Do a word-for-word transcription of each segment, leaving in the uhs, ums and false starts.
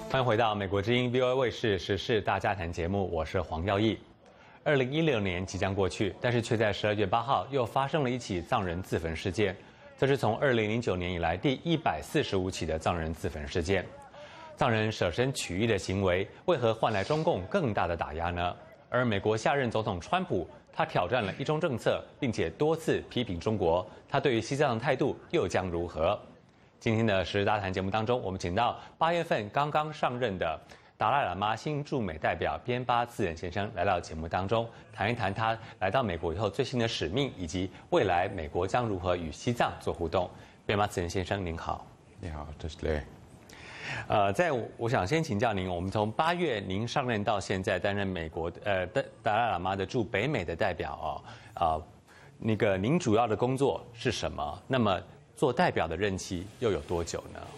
欢迎回到美国之音 V O A 卫视时事大家谈节目，我是黄耀义。二零一六年即将过去，但是却在十二月八号又发生了一起藏人自焚事件，这是从二零零九年以来第一百四十五起的藏人自焚事件。藏人舍身取义的行为，为何换来中共更大的打压呢？而美国下任总统川普，他挑战了一中政策，并且多次批评中国，他对于西藏的态度又将如何？今天的时事大谈节目当中，我们请到八月份刚刚上任的达赖喇嘛新驻美代表边巴次仁先生来到节目当中，谈一谈他来到美国以后最新的使命，以及未来美国将如何与西藏做互动。边巴次仁先生，您好。 你好，这是雷。 呃，在我想先请教您，我们从八月您上任到现在担任美国呃达达赖喇嘛的驻北美的代表哦，啊、呃，那个您主要的工作是什么？那么做代表的任期又有多久呢？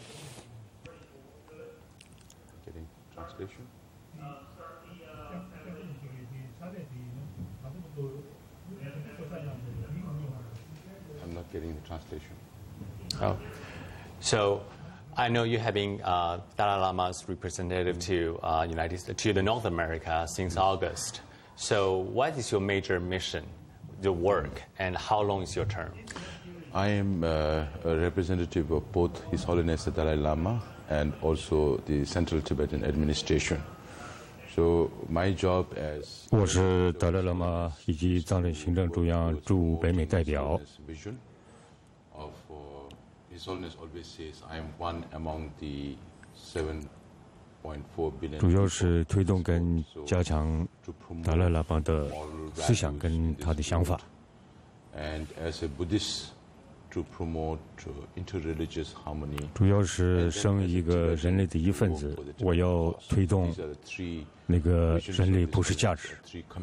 I'm not getting the translation. Oh, so I know you have been uh, Dalai Lama's representative to uh, United to the North America since August. So what is your major mission, your work, and how long is your term? I am uh, a representative of both His Holiness the Dalai Lama and also the Central Tibetan Administration. So my job as 我是达赖喇嘛以及藏人行政中央驻北美代表。 vision of uh, His Holiness always says I am one among the seven point four billion. 主要是推动跟加强达赖喇嘛的思想跟他的想法。 And as a Buddhist, to promote interreligious harmony. 主要是身为一个人类的一份子，我要推动那个人类普世价值。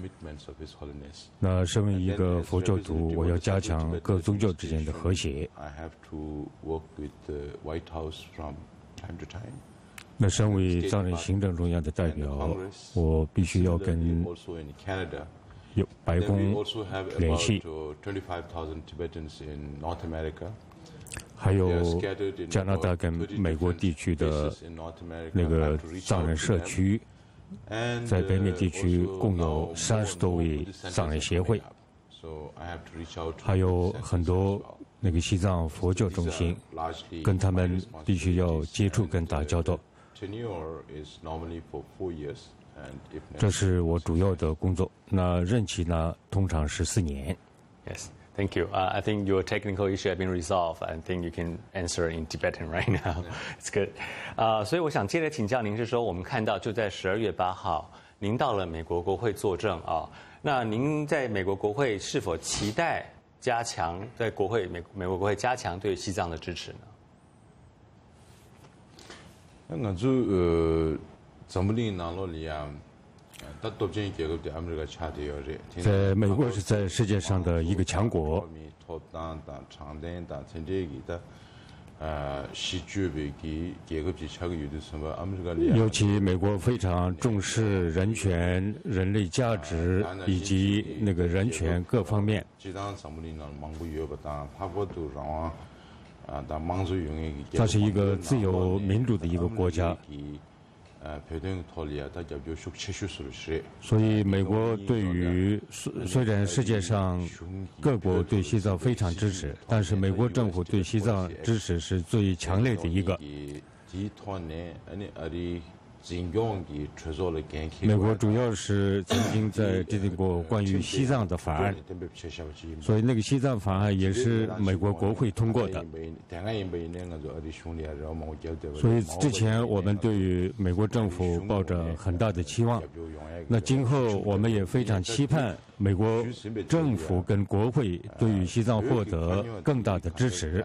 那身为一个佛教徒，我要加强各宗教之间的和谐。那身为藏人行政中央的代表，我必须要跟 有白宫联系，还有加拿大跟美国地区的那个藏人社区，在北美地区共有三十多位藏人协会，还有很多那个西藏佛教中心，跟他们必须要接触跟打交道。 这是我主要的工作。那任期呢，通常是四年。 Yes, thank you. Uh, I think your technical issue have been resolved. I think you can answer in Tibetan right now. It's good. 啊、uh, ，所以我想接着请教您，是说我们看到就在十二月八号，您到了美国国会作证啊。那您在美国国会是否期待加强在国会美美国国会加强对西藏的支持呢？ 那就呃。 在美国是在世界上的一个强国。尤其美国非常重视人权、人类价值以及那个人权各方面。 它是一个自由民主的一个国家。 所以，美国对于虽然世界上各国对西藏非常支持，但是美国政府对西藏支持是最强烈的一个。 美国主要是曾经在制定过关于西藏的法案，所以那个西藏法案也是美国国会通过的。所以之前我们对于美国政府抱着很大的期望，那今后我们也非常期盼美国政府跟国会对于西藏获得更大的支持。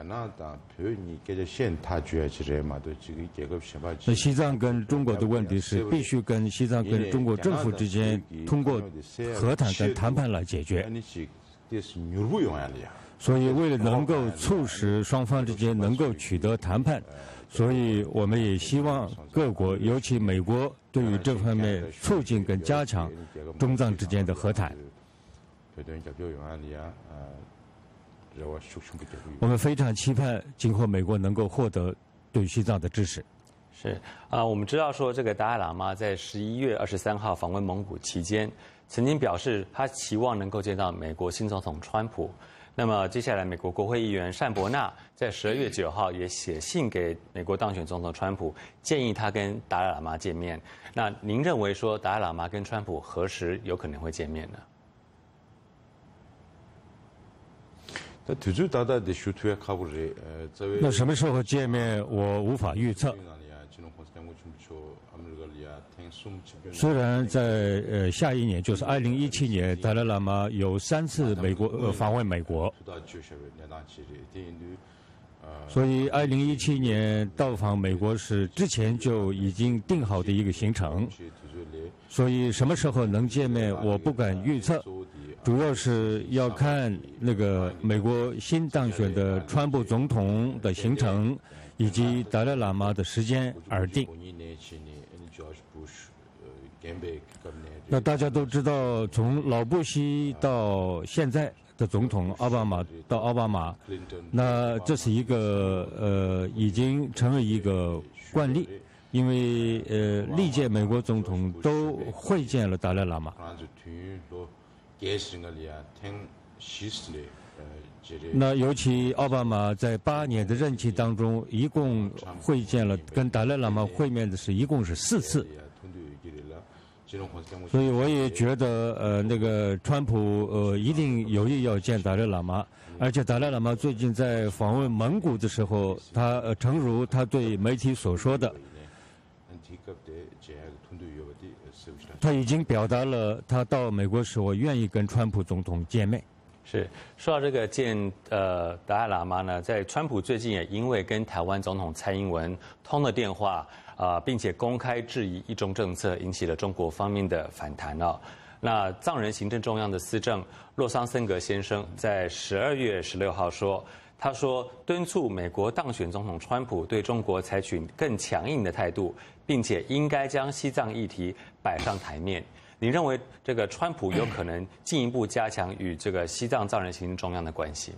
那西藏跟中国的问题是必须跟西藏跟中国政府之间通过和谈跟谈判来解决。所以为了能够促使双方之间能够取得谈判，所以我们也希望各国，尤其美国，对于这方面促进跟加强中藏之间的和谈。我们非常期盼今后美国能够获得对西藏的支持。 是啊，我们知道说这个达赖喇嘛在十一月二十三号访问蒙古期间，曾经表示他期望能够见到美国新总统川普。那么接下来，美国国会议员单伯纳在十二月九号也写信给美国当选总统川普，建议他跟达赖喇嘛见面。那您认为说达赖喇嘛跟川普何时有可能会见面呢？ 那什么时候见面，我无法预测。虽然在呃下一年，就是二零一七年，达赖喇嘛有三次美国呃访问美国，所以二零一七年到访美国是之前就已经定好的一个行程，所以什么时候能见面，我不敢预测，主要是要看那个美国新当选的川普总统的行程以及达赖喇嘛的时间而定。那大家都知道，从老布希到现在的总统奥巴马到奥巴马，那这是一个呃已经成为一个惯例，因为呃历届美国总统都会见了达赖喇嘛。那尤其奥巴马在八年的任期当中，一共会见了跟达赖喇嘛会面的是一共是四次。所以我也觉得，呃，那个川普呃一定有意要见达赖喇嘛，而且达赖喇嘛最近在访问蒙古的时候，他呃诚如他对媒体所说的，他已经表达了他到美国时候愿意跟川普总统见面。 是说到这个见呃达赖喇嘛呢，在川普最近也因为跟台湾总统蔡英文通了电话。啊、呃，并且公开质疑一中政策，引起了中国方面的反弹哦。那藏人行政中央的司政洛桑森格先生在十二月十六号说，他说敦促美国当选总统川普对中国采取更强硬的态度，并且应该将西藏议题摆上台面。你认为这个川普有可能进一步加强与这个西藏藏人行政中央的关系吗？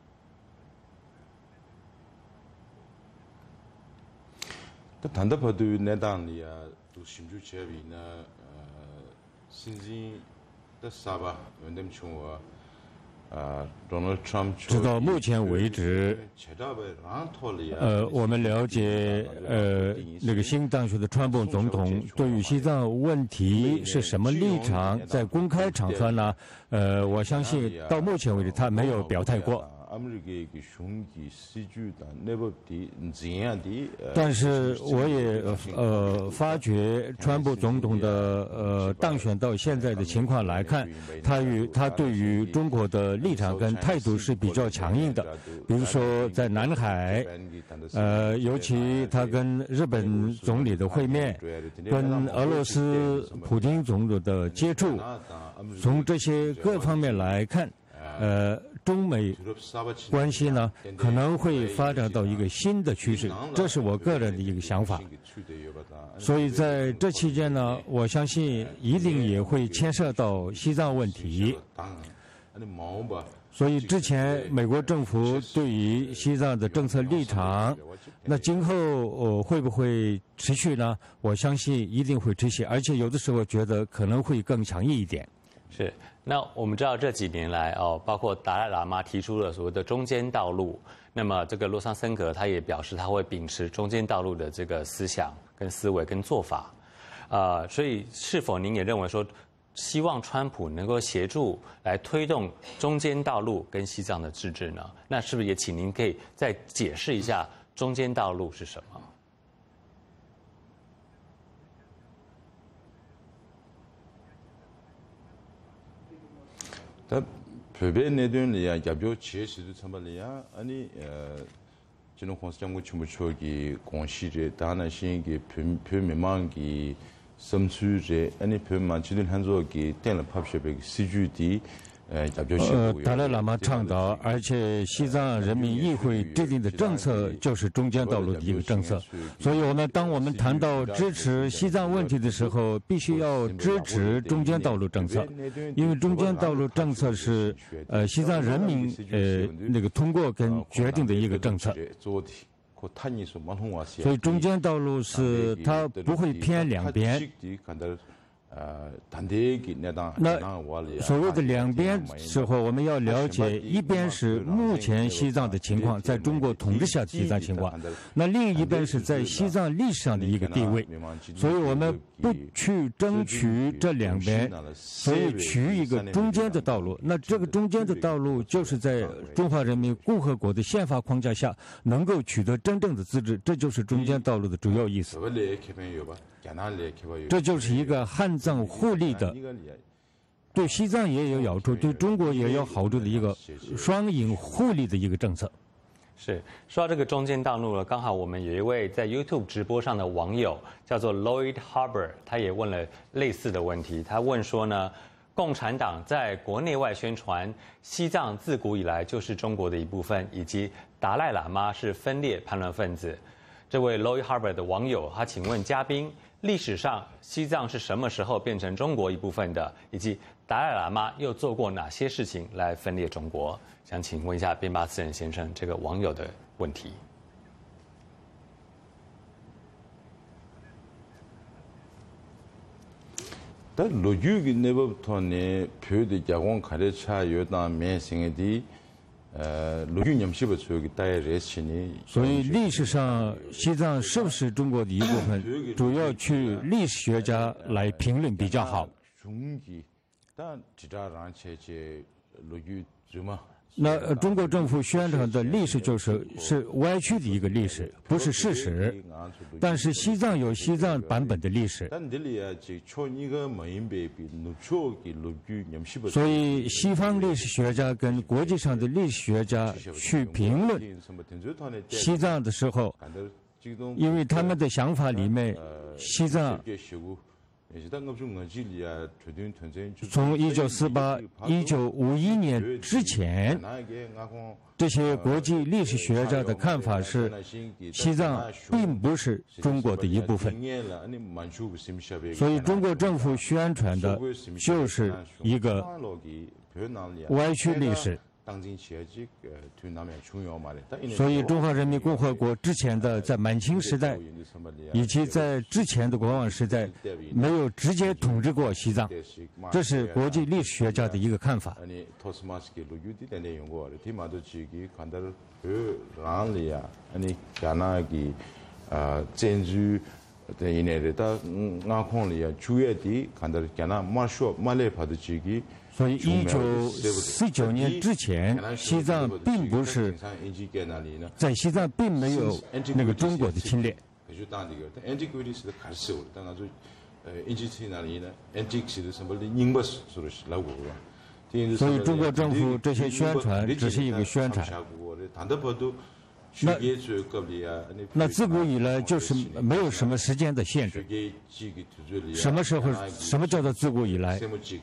단답하도 내단이야 또 심주 제비나 신진的사바 연dem총와 直到目前为止，呃，我们了解，呃，那个新当选的川普总统对于西藏问题是什么立场，在公开场合呢，呃，我相信到目前为止他没有表态过。但是我也呃发觉，川普总统的呃当选到现在的情况来看，他与他对于中国的立场跟态度是比较强硬的。比如说在南海，呃，尤其他跟日本总理的会面，跟俄罗斯普京总统的接触，从这些各方面来看，呃。中美关系呢可能会发展到一个新的趋势，这是我个人的一个想法。所以在这期间呢，我相信一定也会牵涉到西藏问题。所以之前美国政府对于西藏的政策立场，那今后呃会不会持续呢？我相信一定会持续，而且有的时候觉得可能会更强硬一点。 是，那我们知道这几年来哦，包括达赖喇嘛提出了所谓的中间道路，那么这个洛桑森格他也表示他会秉持中间道路的这个思想、跟思维、跟做法，呃，所以是否您也认为说，希望川普能够协助来推动中间道路跟西藏的自治呢？那是不是也请您可以再解释一下中间道路是什么？ 다 별배 내도는야 야bio 제시도 참발이야 아니 진호 공사장고 추무초기 공시제 다나신기 표면망기 섬수제 아니 표면만치들 한조기 땡了팝셔백 시주디呃， 达赖喇嘛倡导，而且西藏人民议会制定的政策就是中间道路的一个政策，所以我们当我们谈到支持西藏问题的时候，必须要支持中间道路政策，因为中间道路政策是呃西藏人民呃那个通过跟决定的一个政策。 所以中间道路是它不会偏两边。那所谓的两边时候，我们要了解，一边是目前西藏的情况，在中国统治下的西藏情况，那另一边是在西藏历史上的一个地位，所以我们不去争取这两边，所以取一个中间的道路。那这个中间的道路就是在中华人民共和国的宪法框架下能够取得真正的自治，这就是中间道路的主要意思。这就是一个汉藏互利的，对西藏也有好处，对中国也有好处的一个双赢互利的一个政策。 是说到这个中间道路了，刚好我们有一位在 YouTube 直播上的网友叫做 Lloyd Harbour， 他也问了类似的问题。他问说呢，共产党在国内外宣传西藏自古以来就是中国的一部分，以及达赖喇嘛是分裂叛乱分子。这位 Lloyd Harbour 的网友，他请问嘉宾，历史上西藏是什么时候变成中国一部分的，以及达赖喇嘛又做过哪些事情来分裂中国？想请问一下边巴斯人先生这个网友的问题。 但陆续的那部分呢，표의 야공 가르쳐 요다 매생에디呃， 所以历史上西藏是不是中国的一部分，主要去历史学家来评论比较好。那中国政府宣传的历史就是是歪曲的一个历史，不是事实。但是西藏有西藏版本的历史，所以西方历史学家跟国际上的历史学家去评论西藏的时候，因为他们的想法里面，西藏从一九四八、一九五一年之前，这些国际历史学家的看法是，西藏并不是中国的一部分。所以中国政府宣传的就是一个歪曲历史。所以中华人民共和国之前的在满清时代以及在之前的国王时代没有直接统治过西藏，这是国际历史学家的一个看法。所以一九四九年之前，西藏并不是在西藏并没有那个中国的侵略。所以中国政府这些宣传只是一个宣传。那那自古以来就是没有什么时间的限制。什么时候？什么叫做自古以来？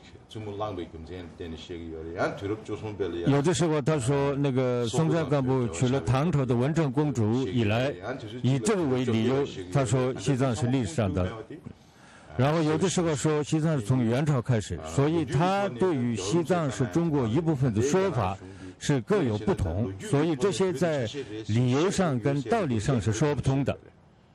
有的时候他说，那个松赞干布娶了唐朝的文成公主以来，以这个为理由，他说西藏是历史上的。然后有的时候说西藏是从元朝开始，所以他对于西藏是中国一部分的说法是各有不同，所以这些在理由上跟道理上是说不通的。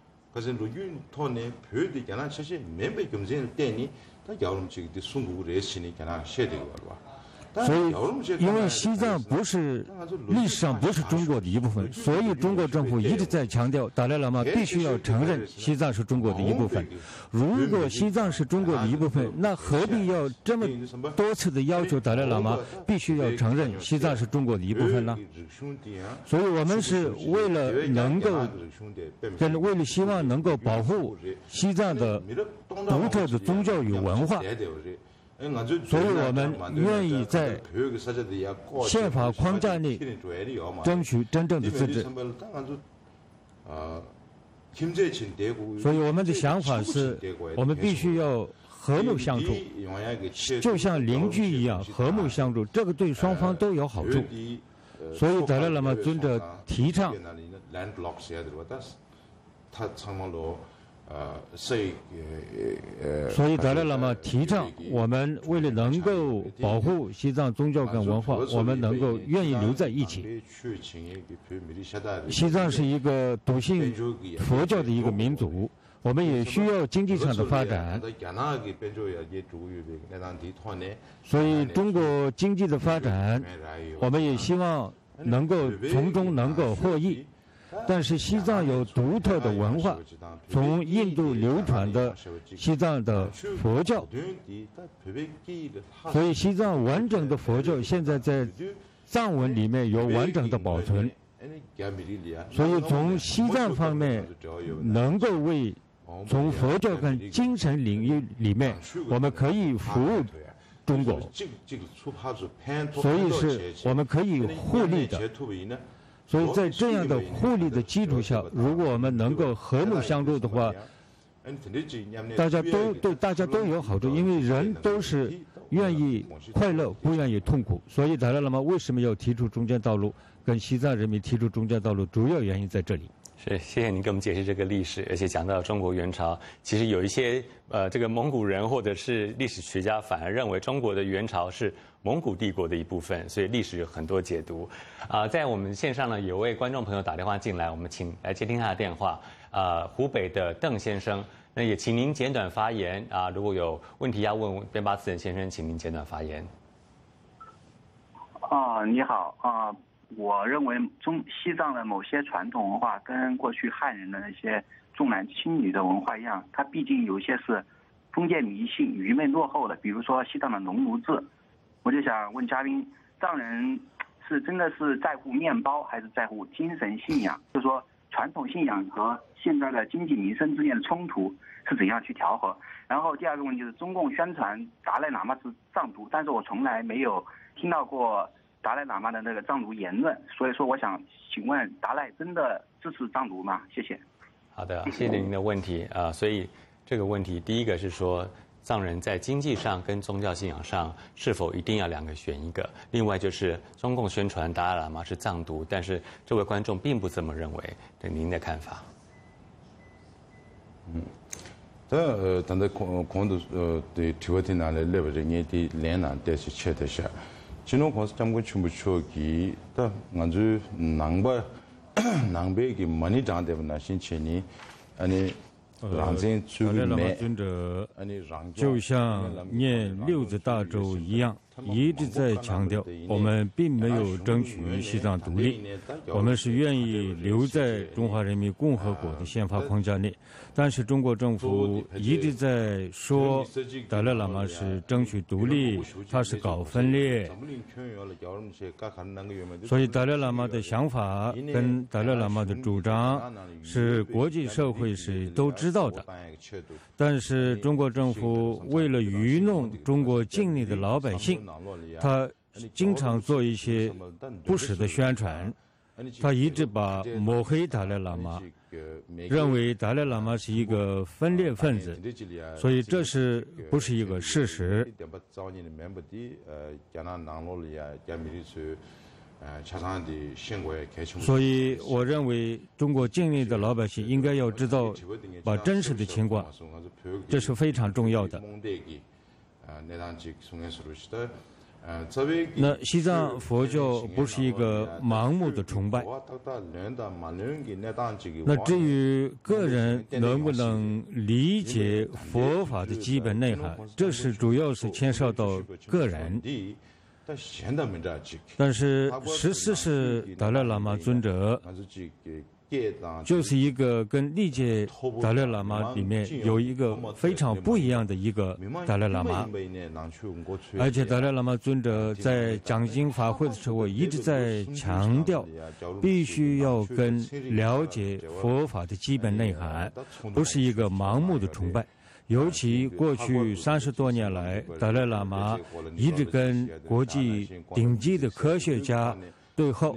所以，因为西藏不是历史上不是中国的一部分，所以中国政府一直在强调，达赖喇嘛必须要承认西藏是中国的一部分。如果西藏是中国的一部分，那何必要这么多次的要求达赖喇嘛必须要承认西藏是中国的一部分呢？所以我们是为了能够，跟为了希望能够保护西藏的独特的宗教与文化。所以我们愿意在宪法框架内争取真正的自治。所以我们的想法是，我们必须要和睦相处，就像邻居一样和睦相处，这个对双方都有好处。所以达赖喇嘛尊者提倡所以达赖喇嘛提倡，我们为了能够保护西藏宗教跟文化，我们能够愿意留在一起。西藏是一个笃信佛教的一个民族，我们也需要经济上的发展。所以中国经济的发展，我们也希望能够从中能够获益。但是西藏有独特的文化，从印度流传的西藏的佛教，所以西藏完整的佛教现在在藏文里面有完整的保存。所以从西藏方面能够为从佛教跟精神领域里面，我们可以服务中国，所以是我们可以互利的。所以在这样的互利的基础下，如果我们能够和睦相处的话，大家都对大家都有好处，因为人都是愿意快乐，不愿意痛苦。所以达赖喇嘛为什么要提出中间道路，跟西藏人民提出中间道路，主要原因在这里。 是，谢谢您给我们解释这个历史，而且讲到中国元朝，其实有一些呃，这个蒙古人或者是历史学家反而认为中国的元朝是蒙古帝国的一部分，所以历史有很多解读。啊、呃，在我们线上呢，有位观众朋友打电话进来，我们请来接听他的电话。啊、呃，湖北的邓先生，那也请您简短发言啊、呃，如果有问题要问边巴次仁先生，请您简短发言。 啊，你好啊。我认为中西藏的某些传统文化跟过去汉人的那些重男轻女的文化一样，它毕竟有些是封建迷信、愚昧落后的。比如说西藏的农奴制，我就想问嘉宾，藏人是真的是在乎面包，还是在乎精神信仰？就是说传统信仰和现在的经济民生之间的冲突是怎样去调和？然后第二个问题就是中共宣传达赖喇嘛是藏独，但是我从来没有听到过达赖喇嘛的那个藏独言论，所以说我想请问达赖真的支持藏独吗？谢谢。 好的，谢谢您的问题啊、呃。所以这个问题，第一个是说藏人在经济上跟宗教信仰上是否一定要两个选一个？另外就是中共宣传达赖喇嘛是藏独，但是这位观众并不这么认为，对您的看法？ 嗯，这但在空空的呃对提问题拿来来不着你的连难但是切得下。진호 공사 잠근 춤부초기 다 아주 낭바 낭베기 많이 장대면 신체니 아니 达赖喇嘛尊者就像念六字大咒一样，一直在强调，我们并没有争取西藏独立，我们是愿意留在中华人民共和国的宪法框架内。但是中国政府一直在说达赖喇嘛是争取独立，他是搞分裂。所以达赖喇嘛的想法跟达赖喇嘛的主张是国际社会是都知道的。但是中国政府为了愚弄中国境内的老百姓，他经常做一些不实的宣传，他一直把抹黑达赖喇嘛，认为达赖喇嘛是一个分裂分子，所以这是不是一个事实？所以我认为中国境内的老百姓应该要知道把真实的情况，这是非常重要的。那西藏佛教不是一个盲目的崇拜。那至于个人能不能理解佛法的基本内涵，这是主要是牵涉到个人。但是十四世达赖喇嘛尊者就是一个跟历届达赖喇嘛里面有一个非常不一样的一个达赖喇嘛，而且达赖喇嘛尊者在讲经法会的时候一直在强调，必须要跟了解佛法的基本内涵，不是一个盲目的崇拜。尤其过去三十多年来，达赖喇嘛一直跟国际顶级的科学家对话，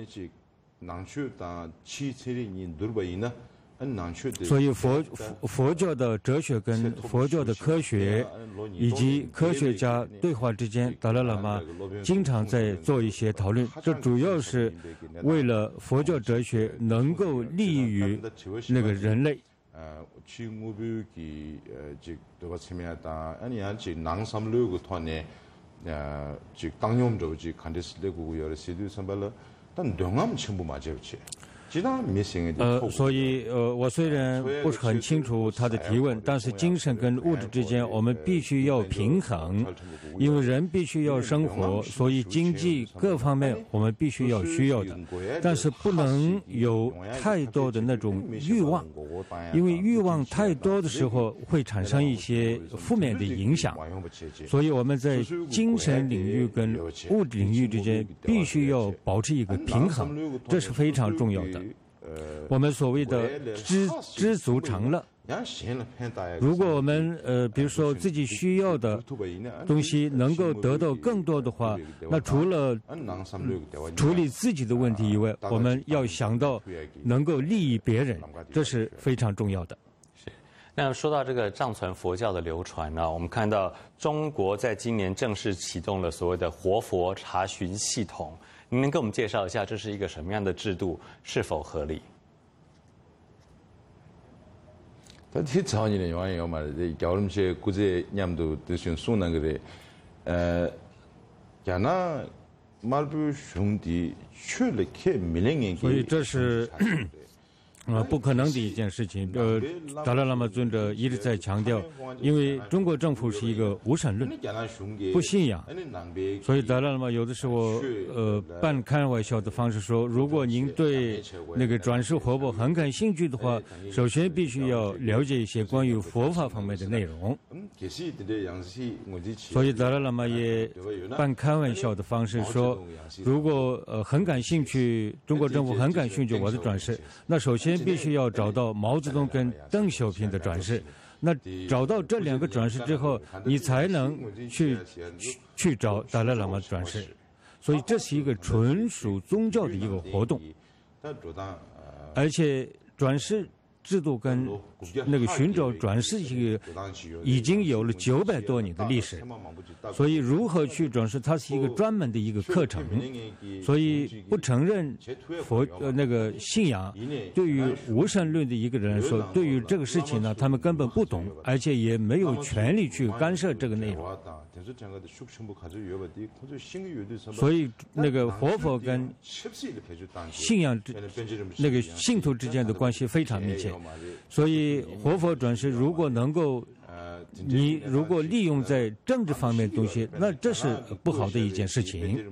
所以佛佛教的哲学跟佛教的科学以及科学家对话之间，达赖喇嘛经常在做一些讨论，这主要是为了佛教哲学能够利于那个人类。 친구들이 즉 너가 참여하다 아니 아직 낭삼르고 토네 즉 당념도 즉 간데스레고 여러 시도 선발로 단 명함 전부 맞아요지. 呃，所以呃，我虽然不是很清楚他的提问，但是精神跟物质之间，我们必须要平衡，因为人必须要生活，所以经济各方面我们必须要需要的，但是不能有太多的那种欲望，因为欲望太多的时候会产生一些负面的影响，所以我们在精神领域跟物质领域之间必须要保持一个平衡，这是非常重要的。我们所谓的知知足常乐。如果我们呃，比如说自己需要的东西能够得到更多的话，那除了处理自己的问题以外，我们要想到能够利益别人，这是非常重要的。 是。那说到这个藏传佛教的流传呢，我们看到中国在今年正式启动了所谓的活佛查询系统。您能给我们介绍一下这是一个什么样的制度，是否合理？ 但这常年的原因有嘛？这겨울새国际냠도 드신 순한 그래. 에, 야나 말부兄弟 출력해 밀행에. 所以这是呃，不可能的一件事情。呃，达赖喇嘛尊者一直在强调，因为中国政府是一个无神论，不信仰，所以达赖喇嘛有的时候呃半开玩笑的方式说，如果您对那个转世活佛很感兴趣的话，首先必须要了解一些关于佛法方面的内容。所以达赖喇嘛也半开玩笑的方式说，如果呃很感兴趣，中国政府很感兴趣我的转世，那首先必须要找到毛泽东跟邓小平的转世，那找到这两个转世之后，你才能去去去找达赖喇嘛转世，所以这是一个纯属宗教的一个活动，而且转世制度跟那个寻找转世这个已经有了九百多年的历史，所以如何去转世，它是一个专门的一个课程，所以不承认佛呃那个信仰，对于无神论的一个人来说，对于这个事情呢，他们根本不懂，而且也没有权利去干涉这个内容。所以那个活佛跟信仰之那个信徒之间的关系非常密切，所以活佛转世如果能够你如果利用在政治方面的东西，那这是不好的一件事情。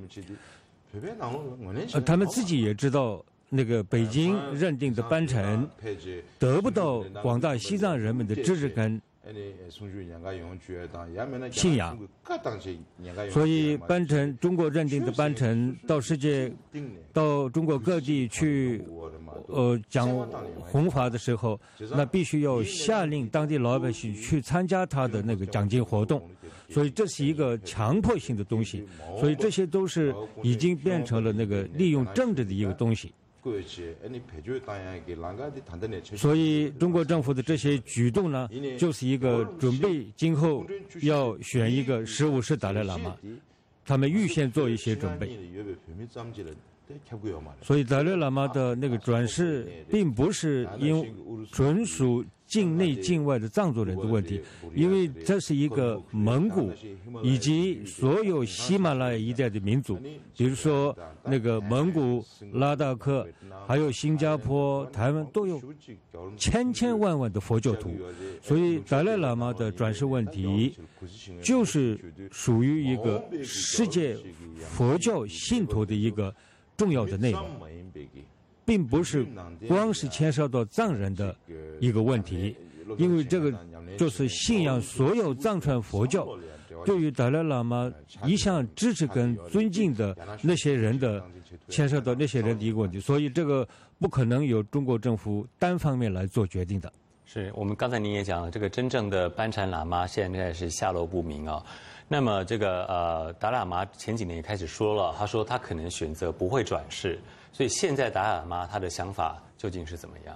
呃，他们自己也知道，那个北京认定的班禅得不到广大西藏人们的支持跟信仰，所以班禅中国认定的班禅到世界到中国各地去呃讲弘法的时候，那必须要下令当地老百姓去参加他的那个讲经活动，所以这是一个强迫性的东西，所以这些都是已经变成了那个利用政治的一个东西。所以中国政府的这些举动呢，就是一个准备今后要选一个十五世达赖喇嘛，他们预先做一些准备。所以达赖喇嘛的那个转世并不是因纯属境内境外的藏族人的问题，因为这是一个蒙古以及所有喜马拉雅一带的民族，比如说那个蒙古、拉达克，还有新加坡、台湾都有千千万万的佛教徒，所以达赖喇嘛的转世问题就是属于一个世界佛教信徒的一个重要的内容，并不是光是牵涉到藏人的一个问题，因为这个就是信仰所有藏传佛教对于达赖喇嘛一向支持跟尊敬的那些人的牵涉到那些人的一个问题，所以这个不可能由中国政府单方面来做决定的。 是我们刚才您也讲了，这个真正的班禅喇嘛现在是下落不明啊。那么这个呃达赖喇嘛前几年也开始说了，他说他可能选择不会转世，所以现在达赖喇嘛他的想法究竟是怎么样？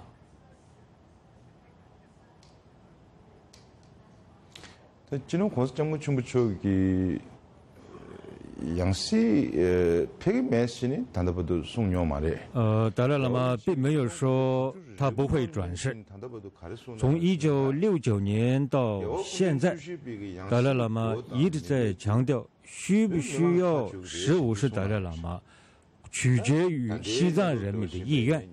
진흥 공사장군 중부쪽이 呃，达赖喇嘛并没有说他不会转世。从一九六九年到现在，达赖喇嘛一直在强调，需不需要十五世达赖喇嘛，取决于西藏人民的意愿。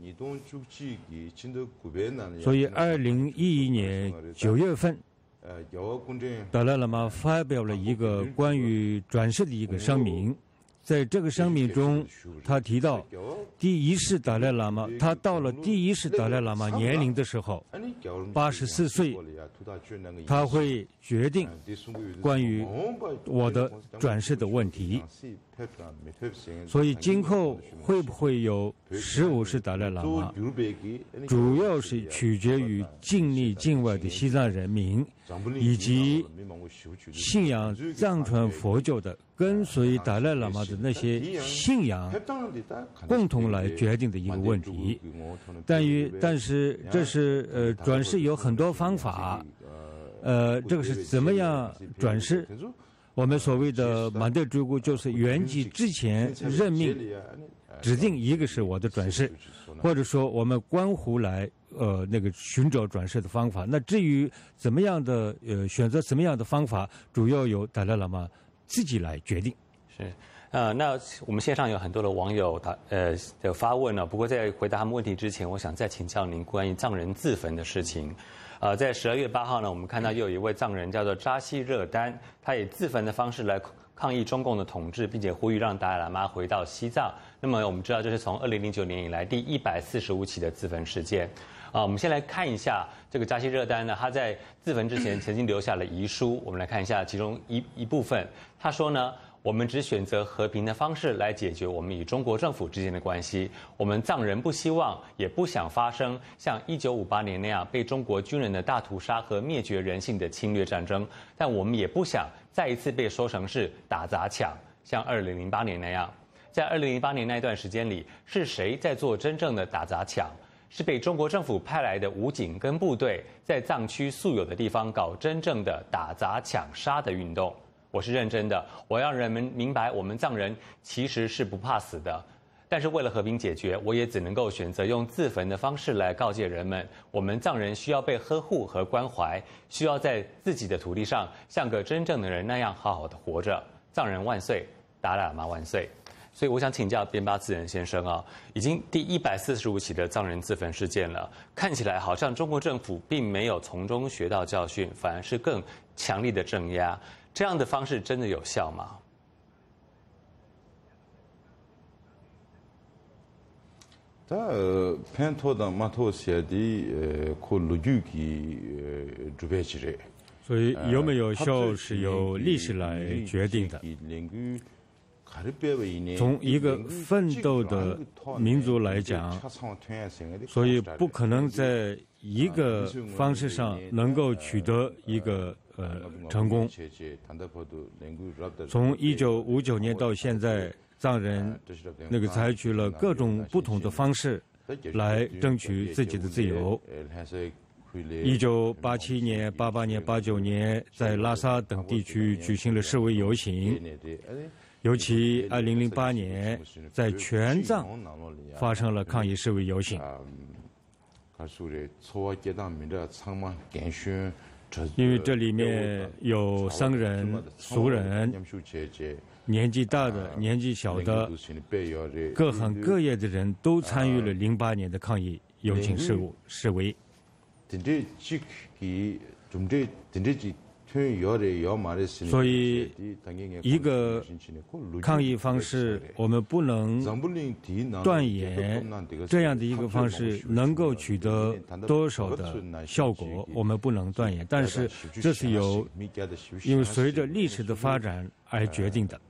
所以，二零一一年九月份，达赖喇嘛发表了一个关于转世的一个声明。在这个声明中，他提到，第一世达赖喇嘛，他到了第一世达赖喇嘛年龄的时候，八十四岁，他会决定关于我的转世的问题。所以今后会不会有十五世达赖喇嘛，主要是取决于境内境外的西藏人民以及信仰藏传佛教的跟随达赖喇嘛的那些信仰共同来决定的一个问题。但于但是这是呃转世有很多方法，呃这个是怎么样转世？我们所谓的满德之故，就是圆寂之前任命指定一个是我的转世，或者说我们观湖来呃那个寻找转世的方法。那至于怎么样的呃选择怎么样的方法，主要由达赖喇嘛自己来决定。 是，呃，那我们线上有很多的网友打呃的发问呢。不过在回答他们问题之前，我想再请教您关于藏人自焚的事情。呃，在十二月八号呢，我们看到又有一位藏人叫做扎西热丹，他以自焚的方式来抗议中共的统治，并且呼吁让达赖喇嘛回到西藏。那么我们知道，这是从二零零九年以来第一百四十五起的自焚事件。啊，我们先来看一下这个扎西热丹呢，他在自焚之前曾经留下了遗书，我们来看一下其中一一部分。他说呢，我们只选择和平的方式来解决我们与中国政府之间的关系。我们藏人不希望也不想发生像一九五八年那样被中国军人的大屠杀和灭绝人性的侵略战争，但我们也不想再一次被说成是打砸抢，像二零零八年那样。在二零零八年那段时间里，是谁在做真正的打砸抢？是被中国政府派来的武警跟部队在藏区素有的地方搞真正的打砸抢杀的运动。我是认真的，我要让人们明白，我们藏人其实是不怕死的。但是为了和平解决，我也只能够选择用自焚的方式来告诫人们，我们藏人需要被呵护和关怀，需要在自己的土地上像个真正的人那样好好的活着。藏人万岁，达赖喇嘛万岁。所以我想请教边巴自仁先生啊，已经第一百四十五起的藏人自焚事件了，看起来好像中国政府并没有从中学到教训，反而是更强力的镇压，这样的方式真的有效吗？ 다 펜토다 마토시아디 콜루규기 주베지레。 所以有没有效是由历史来决定的。从一个奋斗的民族来讲，所以不可能在一个方式上能够取得一个呃成功。从一九五九年到现在，藏人那个采取了各种不同的方式来争取自己的自由。一九八七年、八八年、八九年，在拉萨等地区举行了示威游行。尤其二零零八年，在全藏发生了抗议示威游行。因为这里面有僧人、俗人，年纪大的、年纪小的，各行各业的人都参与了零八年的抗议游行示威示威。所以，一个抗议方式，我们不能断言这样的一个方式能够取得多少的效果，我们不能断言。但是，这是由因为随着历史的发展而决定的。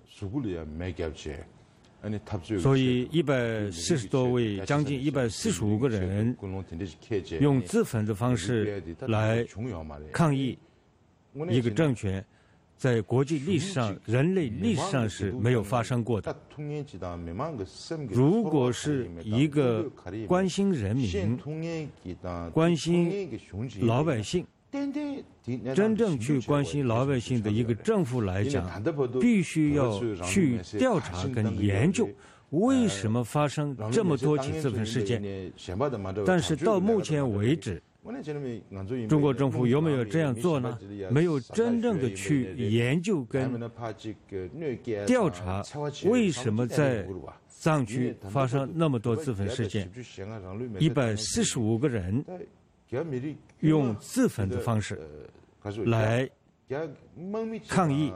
所以，一百四十多位，将近一百四十五个人，用自焚的方式来抗议一个政权，在国际历史上、人类历史上是没有发生过的。如果是一个关心人民、关心老百姓、 真正去关心老百姓的一个政府来讲，必须要去调查跟研究为什么发生这么多起自焚事件。但是到目前为止，中国政府有没有这样做呢？没有真正的去研究跟调查为什么在藏区发生那么多自焚事件，一百四十五个人用自焚的方式来抗议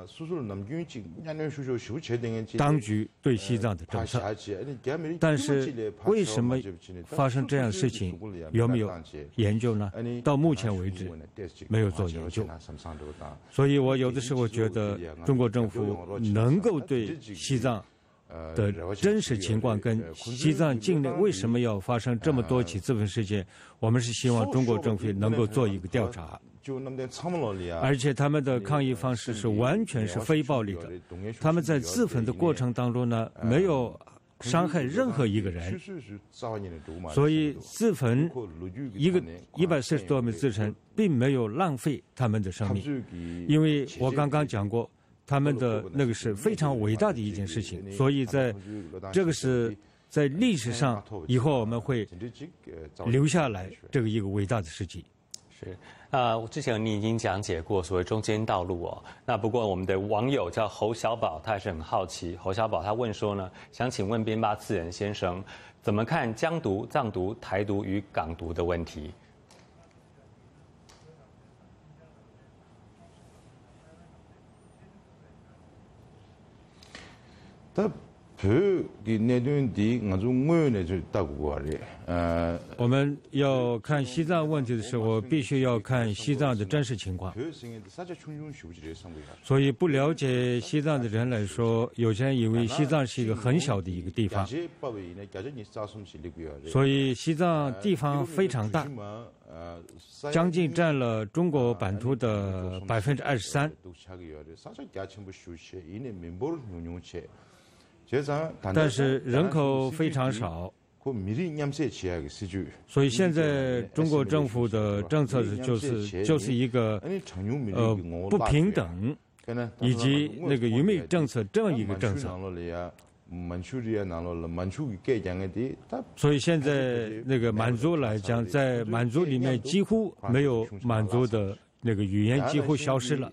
当局对西藏的政策。但是为什么发生这样的事情，有没有研究呢？到目前为止没有做研究。所以我有的时候觉得中国政府能够对西藏的真实情况跟西藏境内为什么要发生这么多起自焚事件，我们是希望中国政府能够做一个调查，而且他们的抗议方式是完全是非暴力的，他们在自焚的过程当中呢，没有伤害任何一个人，所以自焚一个一百四十多名自焚并没有浪费他们的生命，因为我刚刚讲过，他们的那个是非常伟大的一件事情，所以在这个是在历史上以后我们会留下来这个一个伟大的事迹。 是，呃，之前你已经讲解过所谓中间道路哦。那不过我们的网友叫侯小宝，他还是很好奇。侯小宝他问说呢，想请问边巴次仁先生，怎么看疆独、藏独、台独与港独的问题？ 我们要看西藏问题的时候，必须要看西藏的真实情况。所以不了解西藏的人来说，有些人以为西藏是一个很小的一个地方，所以西藏地方非常大，将近占了中国版图的百分之二十三。但是人口非常少，所以现在中国政府的政策就是就是一个呃不平等以及那个愚昧政策这样一个政策。所以现在那个满族来讲，在满族里面几乎没有满族的那个语言，几乎消失了。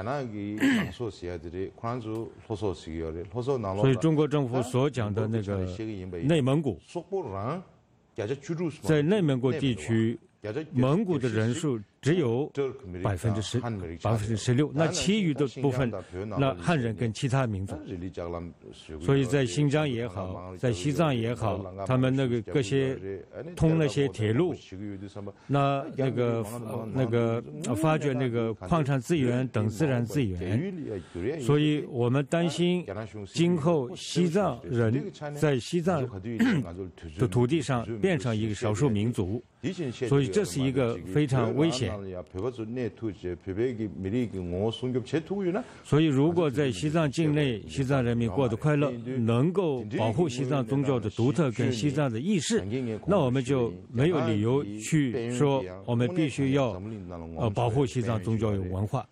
所以中国政府所讲的那个内蒙古，在内蒙古地区，蒙古的人数只有百分之十、百分之十六，那其余的部分，那汉人跟其他民族。所以在新疆也好，在西藏也好，他们那个各些通那些铁路，那那个那个发掘那个矿产资源等自然资源，所以我们担心今后西藏人在西藏的土地上变成一个少数民族，所以这是一个非常危险。所以如果在西藏境内，西藏人民过得快乐，能够保护西藏宗教的独特跟西藏的意识，那我们就没有理由去说我们必须要呃保护西藏宗教与文化。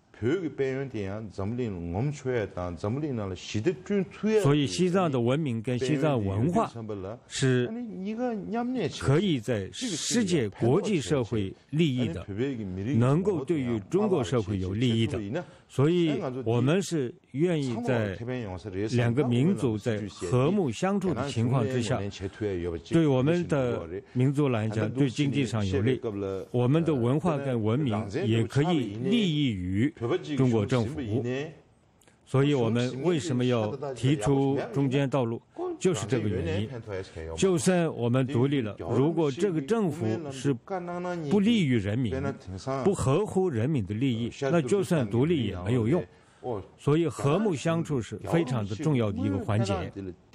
所以西藏的文明跟西藏文化是可以在世界国际社会利益的，能够对于中国社会有利益的。所以我们是愿意在两个民族在和睦相处的情况之下，对我们的民族来讲，对经济上有利，我们的文化跟文明也可以利益于中国政府。所以我们为什么要提出中间道路，就是这个原因。就算我们独立了，如果这个政府是不利于人民，不合乎人民的利益，那就算独立也没有用。所以和睦相处是非常的重要的一个环节。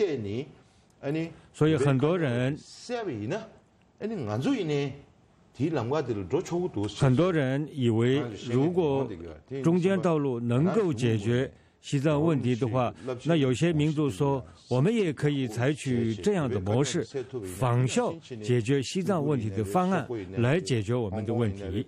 所以很多人很多人以为，如果中间道路能够解决西藏问题的话，那有些民族说，我们也可以采取这样的模式，仿效解决西藏问题的方案来解决我们的问题。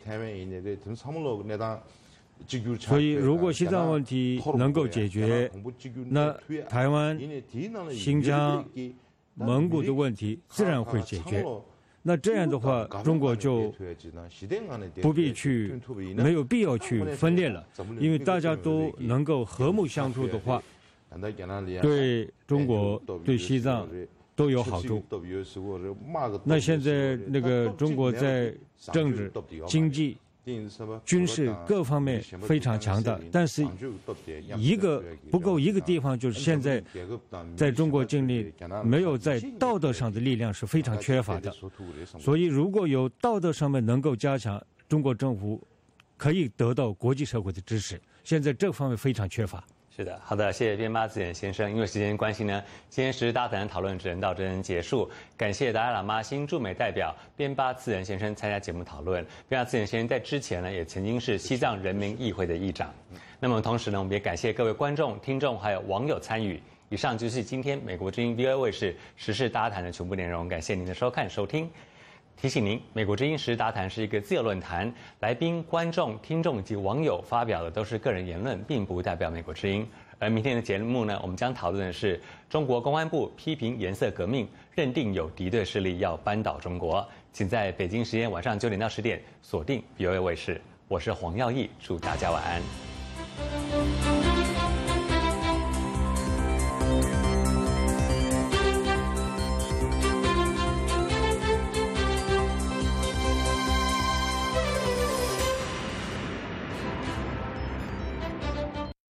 所以，如果西藏问题能够解决，那台湾、新疆、蒙古的问题自然会解决。那这样的话，中国就不必去，没有必要去分裂了，因为大家都能够和睦相处的话，对中国、对西藏都有好处。那现在那个中国在政治、经济、军事各方面非常强大，但是一个不够一个地方，就是现在在中国境内没有在道德上的力量是非常缺乏的。所以如果有道德上面能够加强，中国政府可以得到国际社会的支持。现在这方面非常缺乏。 是的，好的，谢谢边巴自远先生。因为时间关系呢，今天时事大谈讨论只能到这边结束。感谢达赖喇嘛新驻美代表边巴自远先生参加节目讨论。边巴自远先生在之前呢，也曾经是西藏人民议会的议长。那么同时呢，我们也感谢各位观众、听众还有网友参与。以上就是今天美国之音 V O A 卫视时事大谈的全部内容。感谢您的收看收听。提醒您，美国之音时事大谈是一个自由论坛，来宾、观众、听众及网友发表的都是个人言论，并不代表美国之音。而明天的节目呢，我们将讨论的是中国公安部批评颜色革命，认定有敌对势力要扳倒中国。请在北京时间晚上九点到十点锁定 V O A 卫视，我是黄耀义，祝大家晚安。